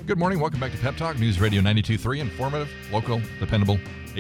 Good morning. Welcome back to Pep Talk, News Radio 92.3, informative, local, dependable,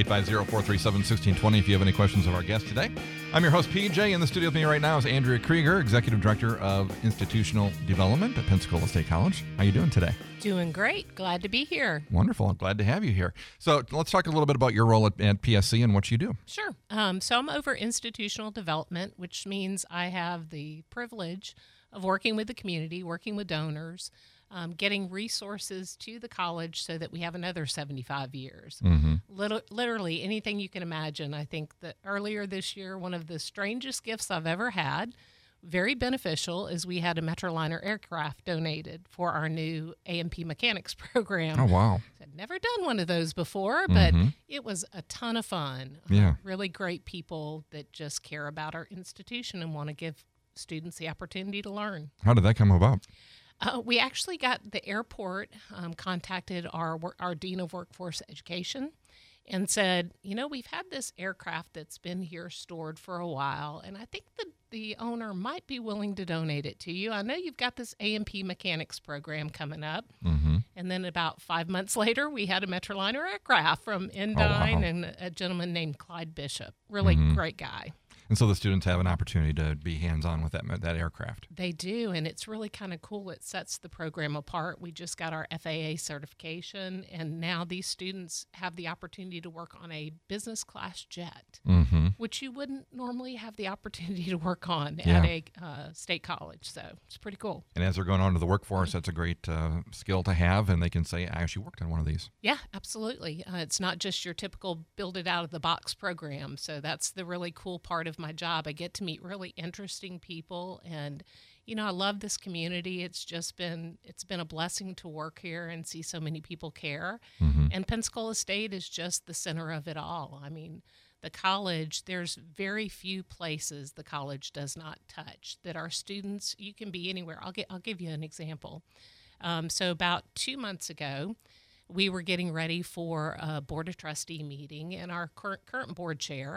850-437-1620 if you have any questions of our guest today. I'm your host, PJ. In the studio with me right now is Andrea Krieger, Executive Director of Institutional Development at Pensacola State College. How are you doing today? Doing great. Glad to be here. Wonderful. I'm glad to have you here. So let's talk a little bit about your role at PSC and what you do. Sure. So I'm over institutional development, which means I have the privilege of working with the community, working with donors, getting resources to the college so that we have another 75 years. Mm-hmm. Literally anything you can imagine. I think that earlier this year, one of the strangest gifts I've ever had, very beneficial, is we had a Metroliner aircraft donated for our new A&P mechanics program. Oh, wow. I'd never done one of those before, but it was a ton of fun. Yeah. Really great people that just care about our institution and want to give students the opportunity to learn. How did that come about? We actually got the airport contacted our Dean of Workforce Education and said, you know, we've had this aircraft that's been here stored for a while, and I think the owner might be willing to donate it to you. I know you've got this A&P mechanics program coming up. Mm-hmm. And then about 5 months later, we had a Metroliner aircraft from Endyne and a gentleman named Clyde Bishop. Really great guy. And so the students have an opportunity to be hands-on with that aircraft. They do, and it's really kind of cool. It sets the program apart. We just got our FAA certification, and now these students have the opportunity to work on a business class jet, which you wouldn't normally have the opportunity to work on at a state college. So it's pretty cool. And as they're going on to the workforce, that's a great skill to have, and they can say, I actually worked on one of these. Yeah, absolutely. It's not just your typical build-it-out-of-the-box program, so that's the really cool part of my job. I get to meet really interesting people, and you know, I love this community. It's been a blessing to work here and see so many people care. And Pensacola State is just the center of it all. I mean, the college, there's very few places the college does not touch that our students, you can be anywhere. I'll give you an example. So about 2 months ago, we were getting ready for a board of trustee meeting, and our current board chair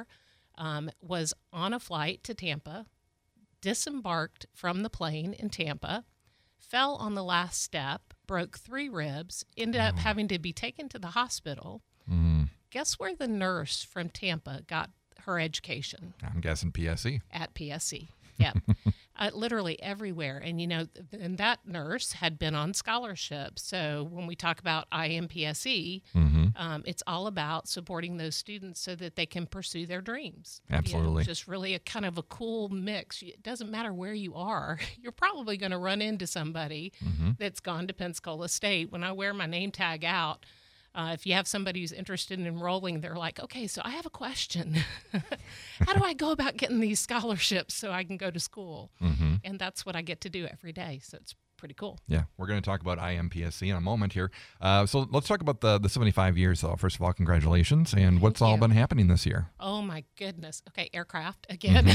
was on a flight to Tampa, disembarked from the plane in Tampa, fell on the last step, broke 3 ribs, ended up having to be taken to the hospital. Guess where the nurse from Tampa got her education? I'm guessing PSC. At PSC, yeah. Literally everywhere. And, you know, and that nurse had been on scholarship. So when we talk about IMPSE, it's all about supporting those students so that they can pursue their dreams. Absolutely. You know, just really a kind of a cool mix. It doesn't matter where you are. You're probably going to run into somebody that's gone to Pensacola State. When I wear my name tag out, if you have somebody who's interested in enrolling, they're like, okay, so I have a question. How do I go about getting these scholarships so I can go to school? And that's what I get to do every day. So it's pretty cool. Yeah, we're going to talk about IMPSC in a moment here. So let's talk about the 75 years, though. First of all, congratulations. And what's all been happening this year? Oh, my goodness. Okay, aircraft again.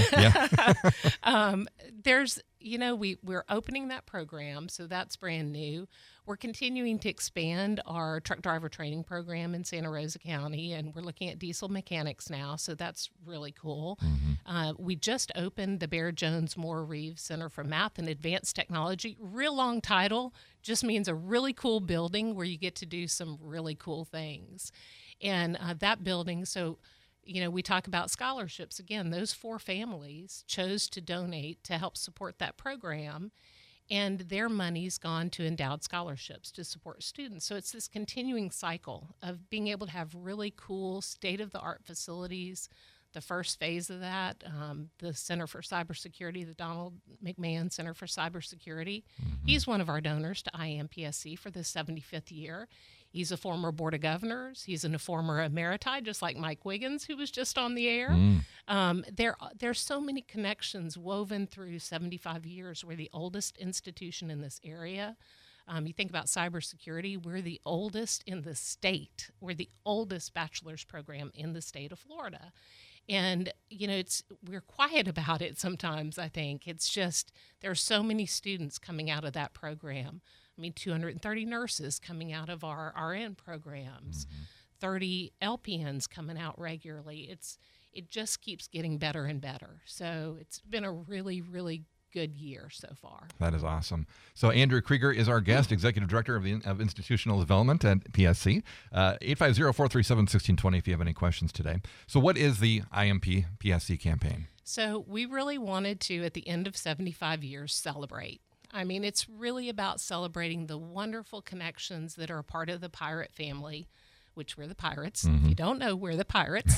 There's, you know, we're opening that program, so that's brand new. We're continuing to expand our truck driver training program in Santa Rosa County, and we're looking at diesel mechanics now, so that's really cool. We just opened the Bear Jones Moore Reeves Center for Math and Advanced Technology. Real long title, just means a really cool building where you get to do some really cool things. And that building, so you know, we talk about scholarships. Again, those 4 families chose to donate to help support that program, and their money's gone to endowed scholarships to support students. So it's this continuing cycle of being able to have really cool state-of-the-art facilities. The first phase of that, the Center for Cybersecurity, the Donald McMahon Center for Cybersecurity, he's one of our donors to IMPSC for the 75th year. He's a former Board of Governors. He's a former emeriti, just like Mike Wiggins, who was just on the air. There's so many connections woven through 75 years. We're the oldest institution in this area. You think about cybersecurity, we're the oldest in the state. We're the oldest bachelor's program in the state of Florida. And, you know, we're quiet about it sometimes, I think. It's just there are so many students coming out of that program. I mean, 230 nurses coming out of our RN programs, 30 LPNs coming out regularly. It just keeps getting better and better. So it's been a really, really good year so far. That is awesome. So Andrea Krieger is our guest, Executive Director of Institutional Development at PSC. 850-437-1620 if you have any questions today. So what is the IMP PSC campaign? So we really wanted to, at the end of 75 years, celebrate. I mean, it's really about celebrating the wonderful connections that are a part of the pirate family, which we're the Pirates. If you don't know, we're the Pirates.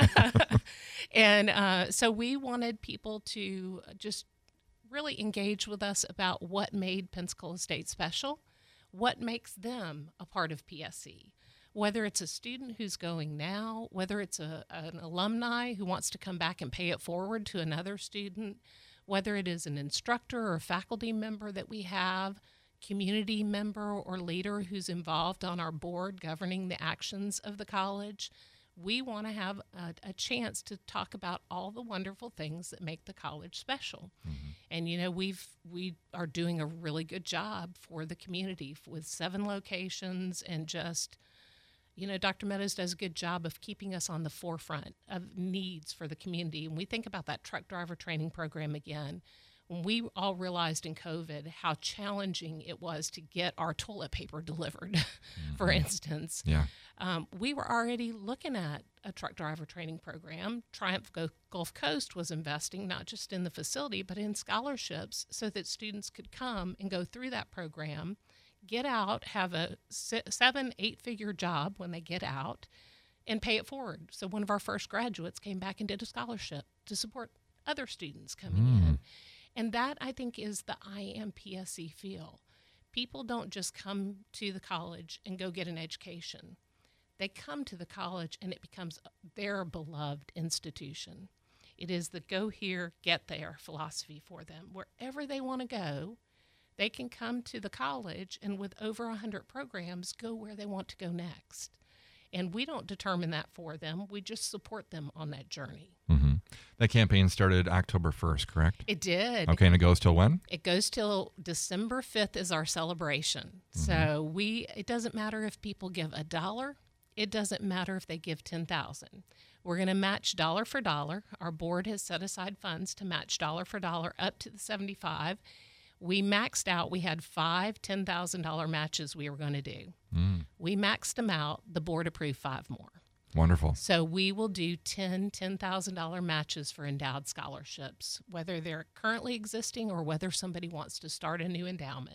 And so we wanted people to just really engage with us about what made Pensacola State special, what makes them a part of PSC. Whether it's a student who's going now, whether it's an alumni who wants to come back and pay it forward to another student, whether it is an instructor or faculty member that we have, community member or leader who's involved on our board governing the actions of the college, we want to have a chance to talk about all the wonderful things that make the college special. And, you know, we are doing a really good job for the community with 7 locations and just... You know, Dr. Meadows does a good job of keeping us on the forefront of needs for the community. And we think about that truck driver training program again. When we all realized in COVID how challenging it was to get our toilet paper delivered, for instance, we were already looking at a truck driver training program. Triumph Gulf Coast was investing not just in the facility, but in scholarships so that students could come and go through that program, get out, have a 7-8-figure job when they get out, and pay it forward. So one of our first graduates came back and did a scholarship to support other students coming in. And that, I think, is the IMPSC feel. People don't just come to the college and go get an education. They come to the college and it becomes their beloved institution. It is the go here, get there philosophy for them. Wherever they want to go, they can come to the college and with over 100 programs, go where they want to go next. And we don't determine that for them. We just support them on that journey. That campaign started October 1st, correct? It did. Okay, and it goes till when? It goes till December 5th is our celebration. So it doesn't matter if people give $1. It doesn't matter if they give $10,000. We're going to match dollar for dollar. Our board has set aside funds to match dollar for dollar up to the 75. We maxed out. We had 5 $10,000 matches we were going to do. We maxed them out. The board approved 5 more. Wonderful. So we will do 10 $10,000 matches for endowed scholarships, whether they're currently existing or whether somebody wants to start a new endowment.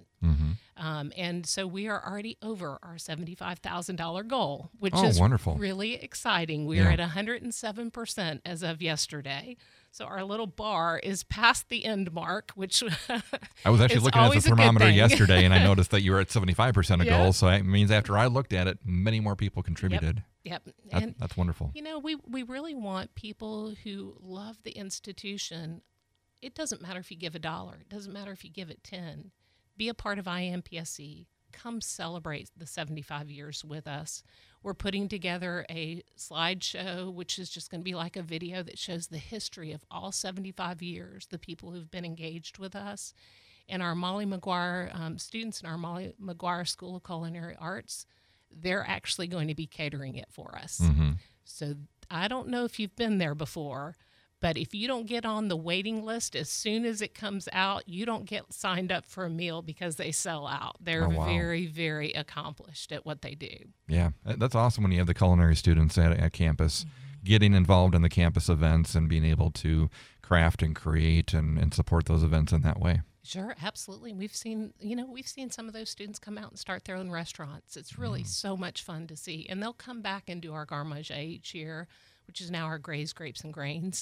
And so we are already over our $75,000 goal, which is wonderful. Really exciting. We are at 107% as of yesterday. So our little bar is past the end mark, which I was actually looking at the thermometer yesterday, and I noticed that you were at 75% of goal. So it means after I looked at it, many more people contributed. Yep. That's wonderful. You know, we really want people who love the institution. It doesn't matter if you give $1. It doesn't matter if you give it 10. Be a part of IMPSC. Come celebrate the 75 years with us. We're putting together a slideshow, which is just going to be like a video that shows the history of all 75 years, the people who've been engaged with us. And our Molly Maguire students in our Molly Maguire School of Culinary Arts, they're actually going to be catering it for us. So I don't know if you've been there before, but if you don't get on the waiting list as soon as it comes out, you don't get signed up for a meal because they sell out. They're very, very accomplished at what they do. Yeah, that's awesome when you have the culinary students at campus getting involved in the campus events and being able to craft and create and support those events in that way. Sure, absolutely. We've seen some of those students come out and start their own restaurants. It's really so much fun to see. And they'll come back and do our garde each year, which is now our Gray's Grapes and Grains.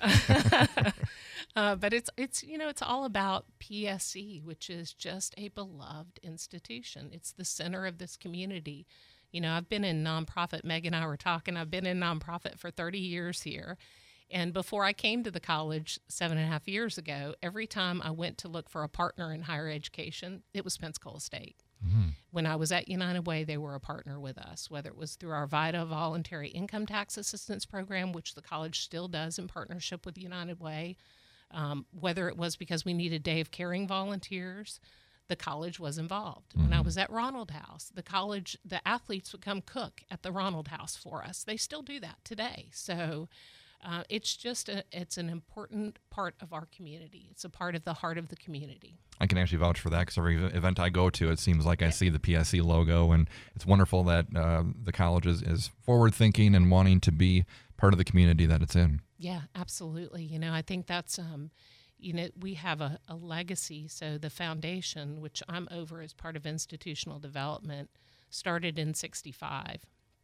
But it's all about PSC, which is just a beloved institution. It's the center of this community. You know, I've been in nonprofit. Meg and I were talking. I've been in nonprofit for 30 years here. And before I came to the college 7.5 years ago, every time I went to look for a partner in higher education, it was Pensacola State. When I was at United Way, they were a partner with us, whether it was through our VITA Voluntary Income Tax Assistance Program, which the college still does in partnership with United Way, whether it was because we needed Day of Caring volunteers, the college was involved. When I was at Ronald House, the athletes would come cook at the Ronald House for us. They still do that today. So It's an important part of our community. It's a part of the heart of the community. I can actually vouch for that because every event I go to, it seems like I see the PSC logo, and it's wonderful that the college is forward-thinking and wanting to be part of the community that it's in. Yeah, absolutely. You know, I think that's, we have a legacy. So the foundation, which I'm over as part of institutional development, started in '65.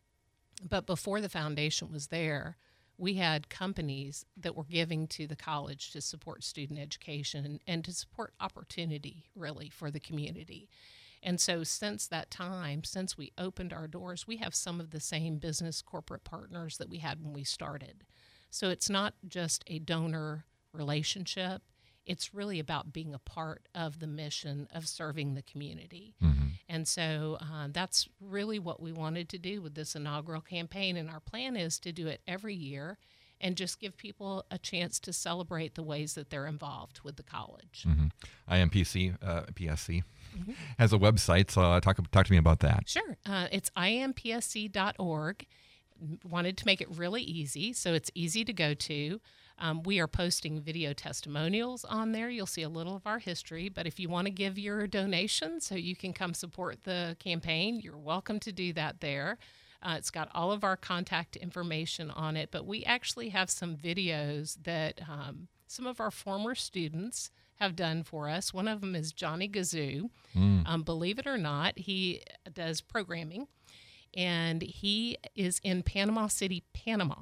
But before the foundation was there, we had companies that were giving to the college to support student education and to support opportunity, really, for the community. And so since that time, since we opened our doors, we have some of the same business corporate partners that we had when we started. So it's not just a donor relationship. It's really about being a part of the mission of serving the community. Mm-hmm. And so that's really what we wanted to do with this inaugural campaign. And our plan is to do it every year and just give people a chance to celebrate the ways that they're involved with the college. Mm-hmm. IMPC, PSC, has a website, so talk to me about that. Sure. It's impsc.org. Wanted to make it really easy, so it's easy to go to. We are posting video testimonials on there. You'll see a little of our history, but if you want to give your donation so you can come support the campaign, you're welcome to do that there. It's got all of our contact information on it, but we actually have some videos that some of our former students have done for us. One of them is Johnny Gazoo. Believe it or not, he does programming, and he is in Panama City, Panama.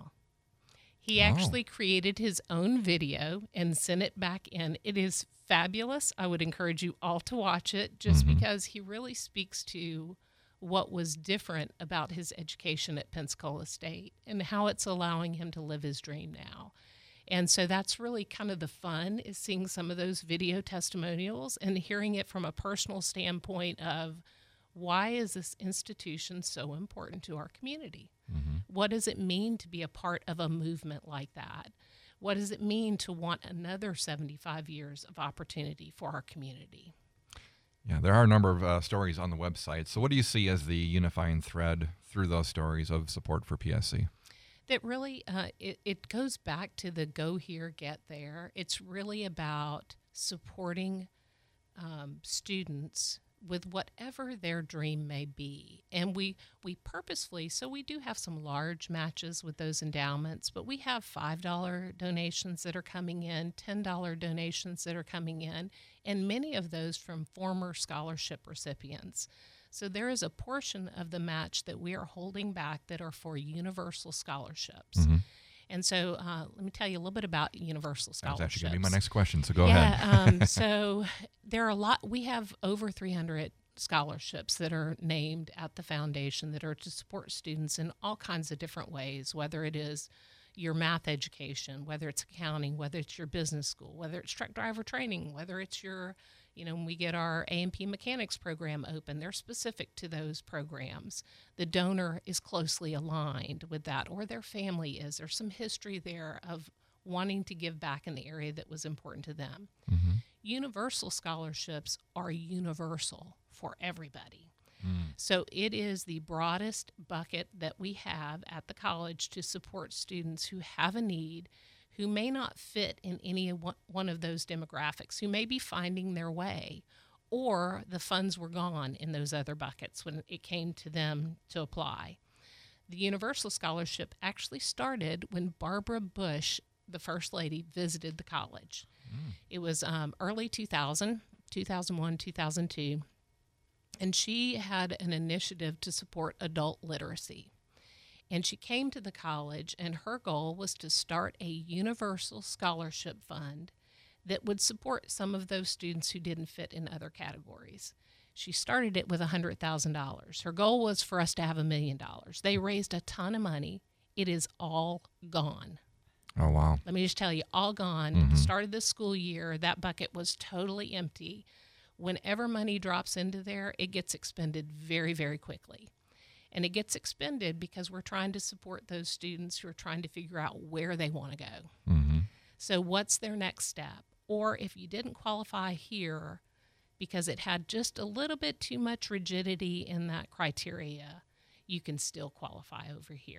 He actually created his own video and sent it back in. It is fabulous. I would encourage you all to watch it just because he really speaks to what was different about his education at Pensacola State and how it's allowing him to live his dream now. And so that's really kind of the fun, is seeing some of those video testimonials and hearing it from a personal standpoint of, why is this institution so important to our community? What does it mean to be a part of a movement like that? What does it mean to want another 75 years of opportunity for our community? Yeah, there are a number of stories on the website. So what do you see as the unifying thread through those stories of support for PSC? That really, it goes back to the go here, get there. It's really about supporting students with whatever their dream may be. And we purposefully, so we do have some large matches with those endowments, but we have $5 donations that are coming in, $10 donations that are coming in, and many of those from former scholarship recipients. So there is a portion of the match that we are holding back that are for universal scholarships. And so let me tell you a little bit about universal scholarships. That's actually going to be my next question, so go ahead. So there are we have over 300 scholarships that are named at the foundation that are to support students in all kinds of different ways, whether it is your math education, whether it's accounting, whether it's your business school, whether it's truck driver training, whether it's your, when we get our A&P mechanics program open, they're specific to those programs. The donor is closely aligned with that, or their family is. There's some history there of wanting to give back in the area that was important to them. Universal scholarships are universal for everybody. So it is the broadest bucket that we have at the college to support students who have a need, who may not fit in any one of those demographics, who may be finding their way, or the funds were gone in those other buckets when it came to them to apply. The Universal Scholarship actually started when Barbara Bush, the First Lady, visited the college. It was early 2000, 2001, 2002, and she had an initiative to support adult literacy. And she came to the college, and her goal was to start a universal scholarship fund that would support some of those students who didn't fit in other categories. She started it with $100,000. Her goal was for us to have $1 million. They raised a ton of money. It is all gone. Oh, wow. Let me just tell you, all gone. Started this school year, that bucket was totally empty. Whenever money drops into there, it gets expended very, very quickly. And it gets expended because we're trying to support those students who are trying to figure out where they want to go. So what's their next step? Or if you didn't qualify here because it had just a little bit too much rigidity in that criteria, you can still qualify over here.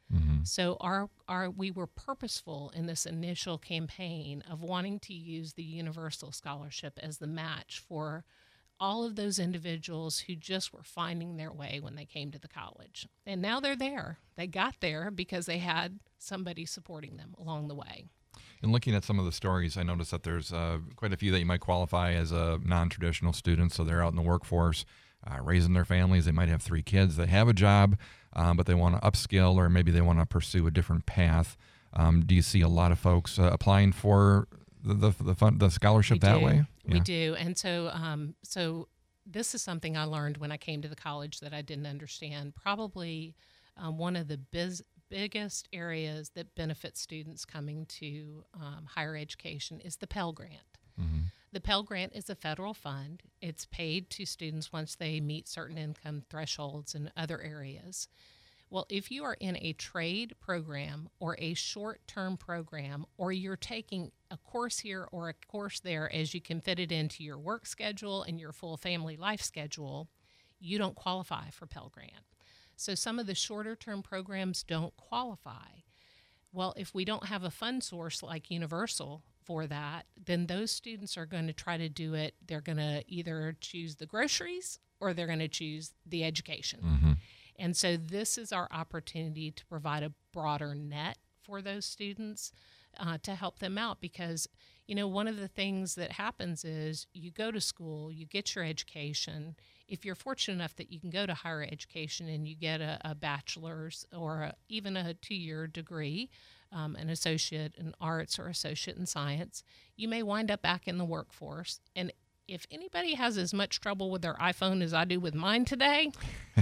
So we were purposeful in this initial campaign of wanting to use the Universal Scholarship as the match for all of those individuals who just were finding their way when they came to the college. And now they're there. They got there because they had somebody supporting them along the way. And looking at some of the stories, I noticed that there's quite a few that you might qualify as a non-traditional student. So they're out in the workforce, raising their families. They might have 3 kids. They have a job, but they want to upskill, or maybe they want to pursue a different path. Do you see a lot of folks applying for the scholarship that way? Yeah. We do. And so this is something I learned when I came to the college that I didn't understand. Probably one of the biggest areas that benefit students coming to higher education is the Pell Grant. The Pell Grant is a federal fund. It's paid to students once they meet certain income thresholds in other areas. Well, if you are in a trade program or a short-term program, or you're taking a course here or a course there as you can fit it into your work schedule and your full family life schedule, you don't qualify for Pell Grant. So some of the shorter-term programs don't qualify. Well, if we don't have a fund source like Universal for that, then those students are going to try to do it. They're going to either choose the groceries or they're going to choose the education. And so this is our opportunity to provide a broader net for those students to help them out, because, you know, one of the things that happens is you go to school, you get your education. If you're fortunate enough that you can go to higher education and you get a bachelor's or even a 2-year degree, an associate in arts or associate in science, you may wind up back in the workforce. And if anybody has as much trouble with their iPhone as I do with mine today,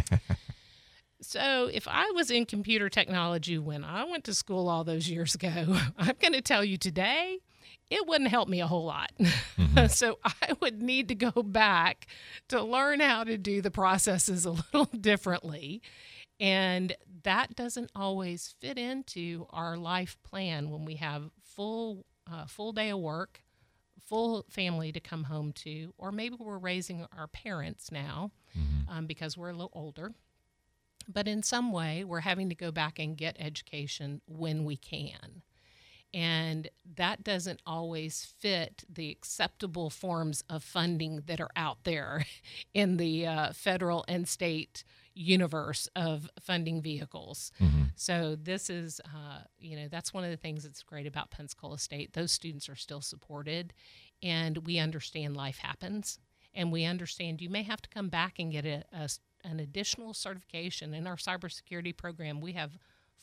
so if I was in computer technology when I went to school all those years ago, I'm going to tell you today, it wouldn't help me a whole lot. So I would need to go back to learn how to do the processes a little differently. And that doesn't always fit into our life plan when we have full day of work, full family to come home to, or maybe we're raising our parents now because we're a little older. But in some way, we're having to go back and get education when we can. And that doesn't always fit the acceptable forms of funding that are out there in the federal and state universe of funding vehicles. So this is, that's one of the things that's great about Pensacola State. Those students are still supported, and we understand life happens. And we understand you may have to come back and get an additional certification. In our cybersecurity program, we have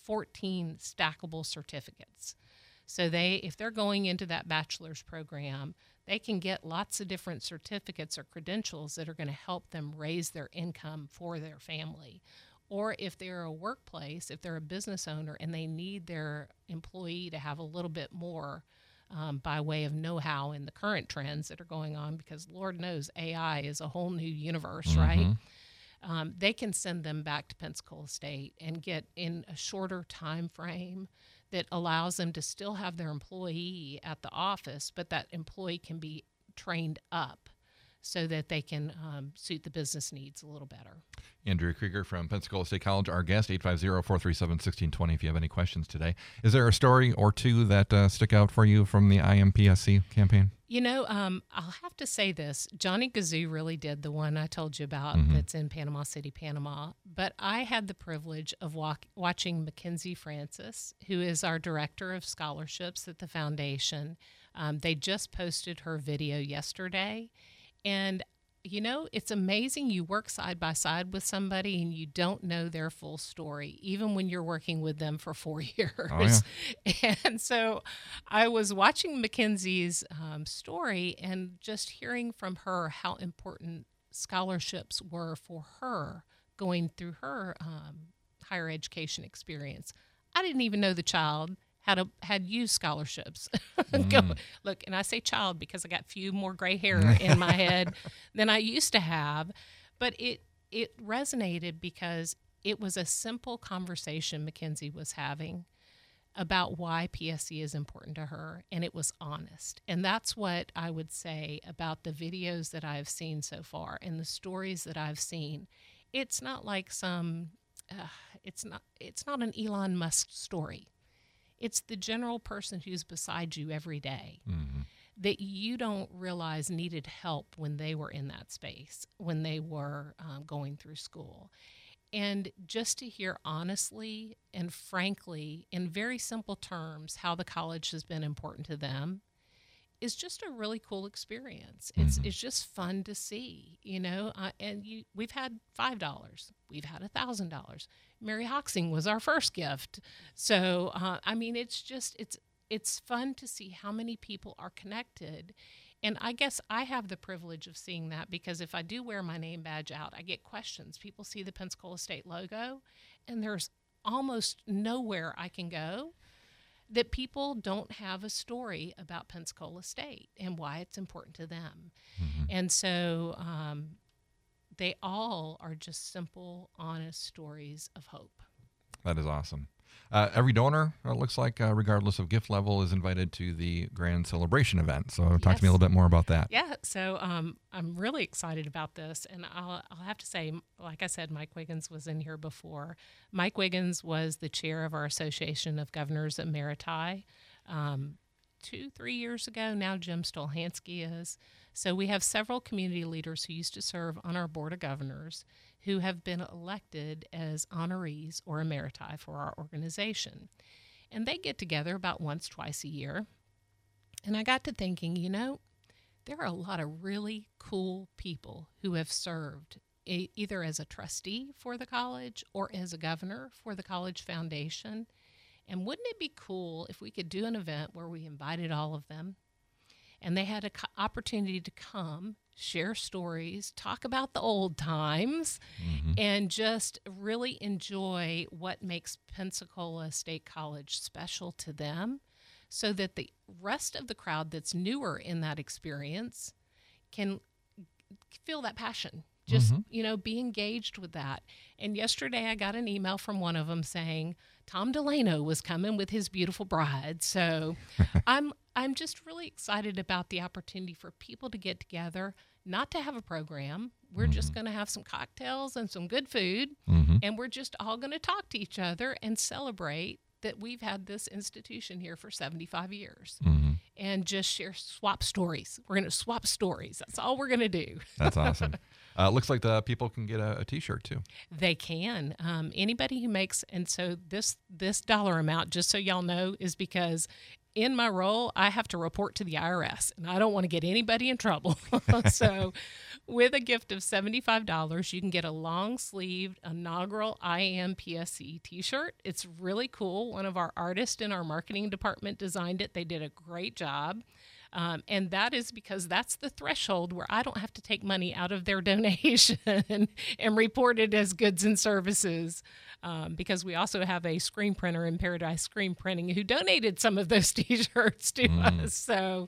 14 stackable certificates. So if they're going into that bachelor's program, they can get lots of different certificates or credentials that are going to help them raise their income for their family. Or if they're a workplace, if they're a business owner and they need their employee to have a little bit more by way of know-how in the current trends that are going on, because Lord knows AI is a whole new universe, right? They can send them back to Pensacola State and get in a shorter time frame that allows them to still have their employee at the office, but that employee can be trained up so that they can suit the business needs a little better. Andrea Krieger from Pensacola State College, our guest, 850-437-1620 if you have any questions today. Is there a story or two that stick out for you from the IMPSC campaign? You know, I'll have to say this. Johnny Gazoo really did the one I told you about that's in Panama City, Panama. But I had the privilege of watching Mackenzie Francis, who is our director of scholarships at the foundation. They just posted her video yesterday. And, you know, it's amazing you work side by side with somebody and you don't know their full story, even when you're working with them for 4 years. Oh, yeah. And so I was watching Mackenzie's story and just hearing from her how important scholarships were for her going through her higher education experience. I didn't even know the child had used scholarships. Look, and I say child because I got a few more gray hair in my head than I used to have. But it resonated because it was a simple conversation Mackenzie was having about why PSC is important to her, and it was honest. And that's what I would say about the videos that I've seen so far and the stories that I've seen. It's not like some it's not an Elon Musk story. It's the general person who's beside you every day that you don't realize needed help when they were in that space, when they were going through school. And just to hear honestly and frankly, in very simple terms, how the college has been important to them is just a really cool experience. It's just fun to see, we've had $5, we've had $1,000. Mary Hoxing was our first gift. So, it's fun to see how many people are connected. And I guess I have the privilege of seeing that because if I do wear my name badge out, I get questions. People see the Pensacola State logo, and there's almost nowhere I can go that people don't have a story about Pensacola State and why it's important to them. And so they all are just simple, honest stories of hope. That is awesome. Every donor, it looks like, regardless of gift level, is invited to the grand celebration event. So talk to me a little bit more about that. Yeah, so I'm really excited about this. And I'll have to say, like I said, Mike Wiggins was in here before. Mike Wiggins was the chair of our Association of Governors Emeriti 2-3 years ago. Now Jim Stolhansky is. So we have several community leaders who used to serve on our Board of Governors who have been elected as honorees or emeriti for our organization. And they get together about once, twice a year. And I got to thinking, there are a lot of really cool people who have served either as a trustee for the college or as a governor for the college foundation. And wouldn't it be cool if we could do an event where we invited all of them and they had an opportunity to come, share stories, talk about the old times, and just really enjoy what makes Pensacola State College special to them so that the rest of the crowd that's newer in that experience can feel that passion. Just, be engaged with that. And yesterday I got an email from one of them saying Tom Delano was coming with his beautiful bride. So I'm just really excited about the opportunity for people to get together, not to have a program. We're just going to have some cocktails and some good food, and we're just all going to talk to each other and celebrate that we've had this institution here for 75 years and just swap stories. We're going to swap stories. That's all we're going to do. That's awesome. Looks like the people can get a T-shirt too. They can. Anybody who makes, and so this dollar amount, just so y'all know, is because in my role, I have to report to the IRS, and I don't want to get anybody in trouble. So with a gift of $75, you can get a long-sleeved inaugural IAMPSC T-shirt. It's really cool. One of our artists in our marketing department designed it. They did a great job. And that is because that's the threshold where I don't have to take money out of their donation and report it as goods and services. Because we also have a screen printer in Paradise Screen Printing who donated some of those T-shirts to us. So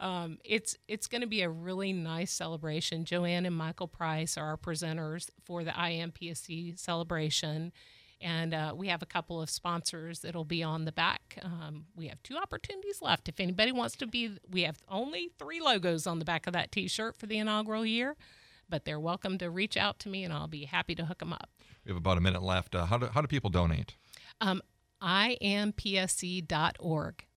it's going to be a really nice celebration. Joanne and Michael Price are our presenters for the IMPSC celebration. And we have a couple of sponsors that'll be on the back. We have 2 opportunities left. If anybody wants to be, we have only 3 logos on the back of that T-shirt for the inaugural year, but they're welcome to reach out to me, and I'll be happy to hook them up. We have about a minute left. How do people donate? IAMPSC.org.